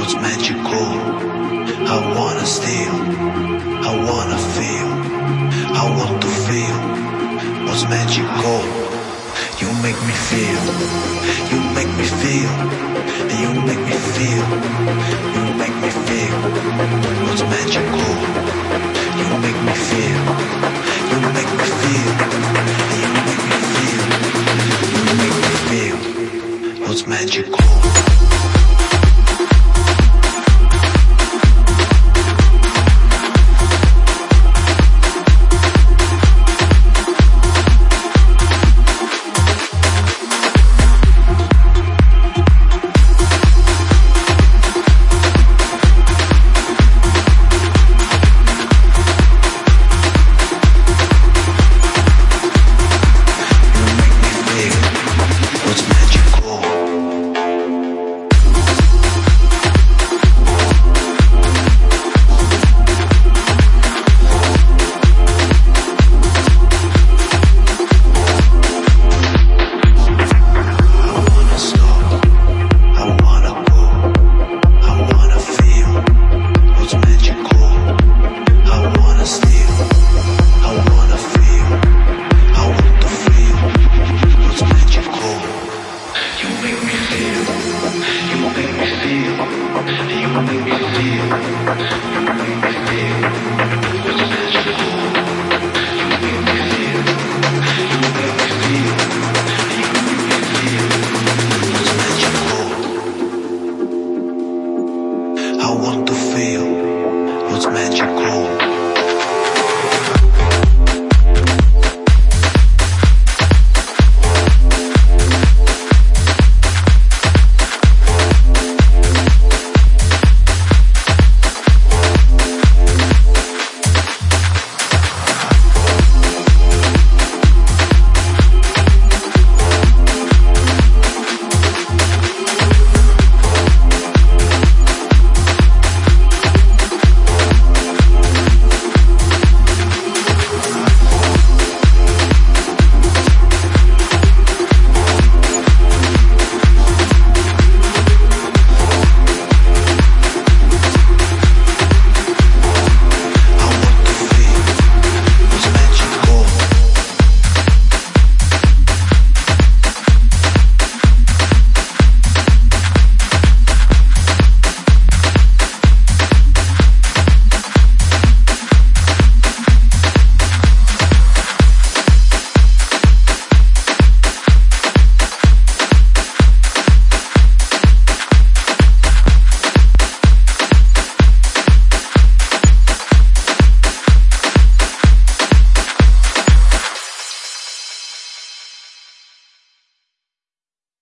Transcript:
what's magical. I wanna steal, I wanna feel, I want to feel what's magical. You make me feel, you make me feel, you make me feel, you make me feel what's magical. You make me feel, you make me feel, you make me feel, you make me feel what's magical. You make me feel